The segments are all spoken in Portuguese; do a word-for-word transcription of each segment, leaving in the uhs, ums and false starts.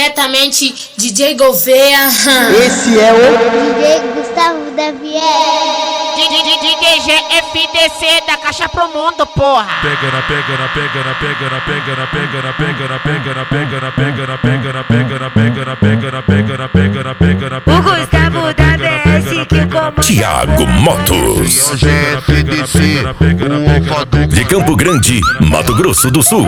Diretamente D J Gouveia. Esse é o D J Gustavo da Vier. D J F D C da Caixa Pro Mundo, porra. Pega na pega na pega na pega na pega na pega na pega na pega na pega na pega na pega na pega na pega na pega na pega na pega na pega na pega. O Gustavo da V S que comanda. Thiago Motos. De Campo Grande, Mato Grosso do Sul.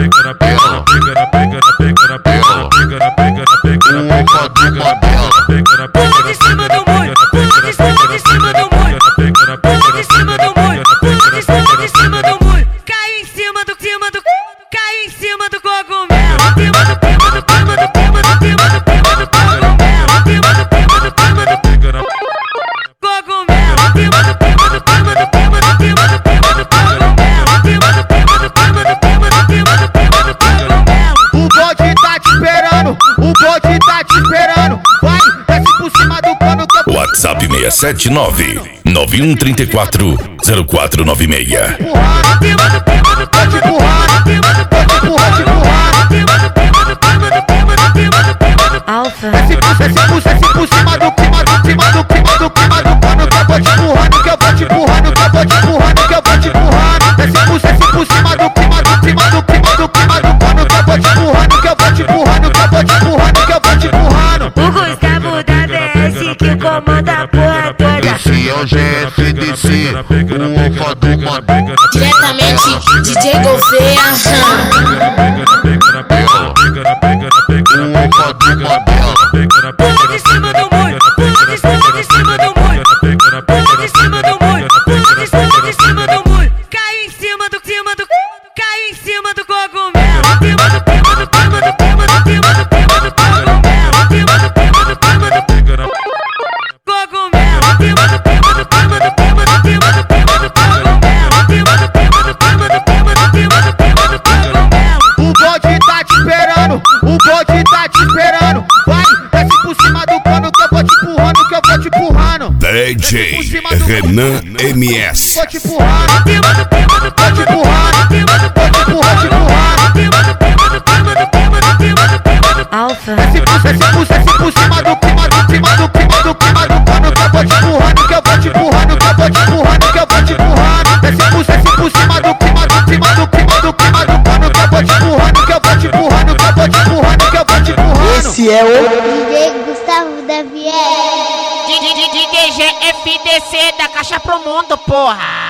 Pula de cima do muro, pula de cima de cima do muro, pula de cima do muro, pula de cima de cima do muro. Cai em cima do cima do, cai em cima do cogumelo, cima do cima do cima do cima do cima do cima do cogumelo, cima do cima do cima do cogumelo, cima do cima do cima do cima do cima do cima do cogumelo, cima do cima do cima do cima do cima do cima do cogumelo. O bode tá te esperando, o bode tá te esperando. Vai, desce por cima do cano que eu... WhatsApp seis sete nove, nove um três quatro, zero quatro nove seis. Alfa. Desce por, desce por, desce por cima do cima do cima do cima do cima do cano que eu vou te empurrando, que eu vou te empurrando, que eu vou te empurrando, que eu vou te empurrando. Desce por, desce por cima do cima do cima do cima do cima do cano que eu vou te empurrando, que eu vou te empurrando, que eu vou te empurrando, que eu vou te empurrando. O Gustavo da V S que comanda a porra toda. Esse é o G F D C, o Alfa do Mandela. Diretamente D J Gouveia. O Alfa do Mandela. Pula de cima do muro, pula de cima de cima do muro, pula de cima do muro, pula de cima de cima do muro. Cai em cima do cima do, cai em cima do cogumelo, cima do cima do cima do cima do cima do cima do cogumelo, cima do cima do cima do cogumelo, cima do cima do cima do cima do cima do cima do cogumelo, cima do cima do cima do cima do cima do cima do cogumelo. O bode tá te esperando, o bode tá te esperando. Vai, desce por cima do cano que eu vou te empurrando, que eu vou te empurrando. D J Renan M S. Vou te empurrando, Cima do cima do vou te empurrando, cima do vou te empurrando, te empurrando. cima do cima do cima do cima do cima do cima do Alfa. Desce por, desce por, desce por cima do cima do cima do cima do cima do cano que eu vou te empurrando, que eu vou te empurrando, que eu vou te empurrando, que eu vou te empurrando. Desce por, desce por cima do cima do cima do cima do cima do cano que eu vou te empurrando, que eu vou te empurrando, que eu vou te empurrando, que eu vou te empurrando. Esse é o D J Gustavo da Vier. D J F D C da Caixa Pro Mundo, porra.